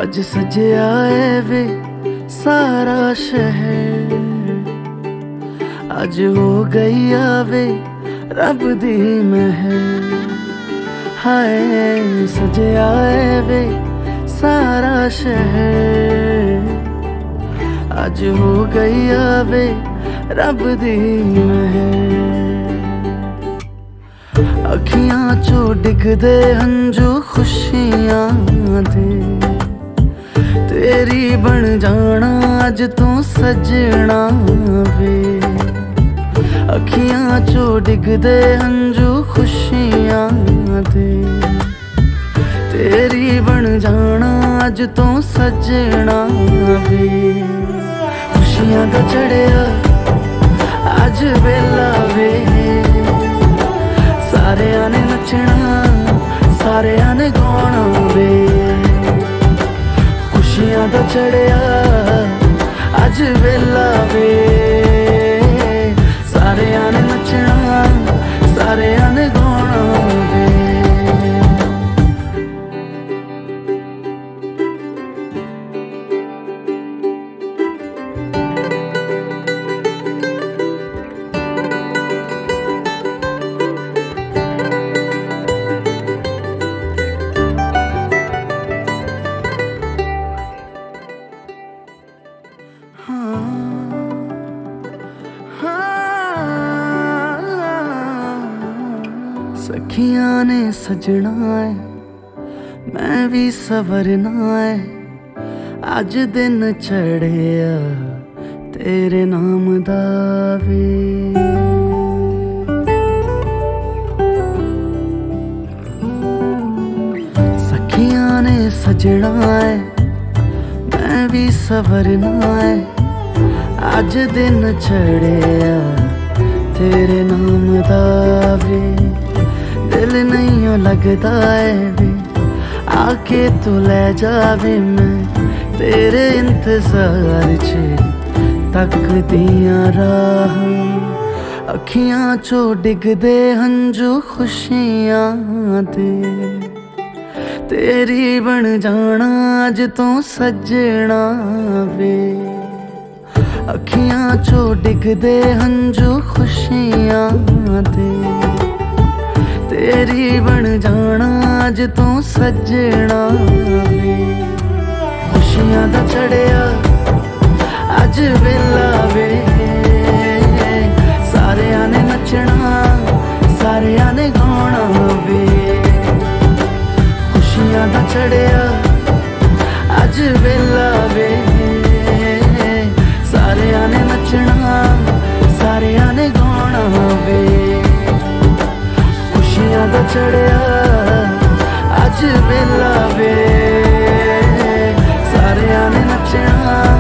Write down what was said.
अज सजया है वे सारा शहर, अज हो गई आवे रब दी महर। हाय सजया है वे सारा शहर, अज हो गई आवे रब दी महर। अखियां चो डिगदे हंजू खुशियां दे, तेरी बन जाना अज तू सजना वे। अखियां चो डिगदे हंजू खुशियां दे, तेरी बन जाना अज तू सजना वे। खुशियां दा चढ़िया अज वेला वे, सारेयां ने नचना सारेयां ने गाना वे। खुशियां दा चढ़िया अज वेला वे, सारेयां ने नचना सारेयां ने गाना वे। सखियां ने सजना है मैं भी सवरना है, अज दिन चढ़िया तेरे नाम दा वे। सखियां ने सजना है मैं भी सवरना है, अज दिन चढ़िया तेरे नाम दा वे। दिल नहीं लगता है वे आके तू ले जावे, मैं तेरे इंतजार च तकदियां राह। अखियां चो डिगदे हंजू खुशियां दे, तेरी बन जाना अज तू सजना वे। अखियां चो डिगदे हंजू खुशियां दे, तेरी बन जाना अज तू सजना वे। खुशियां दा चढ़िया अज वेला वे, सारेयां ने नचना सारेयां ने गाना वे। खुशियां दा चढ़िया अज वेला वे, सारेयां ने नचना सारेयां ने गाना वे। खुशियां दा चढ़िया अज वेला वे, सारेयां ने नचना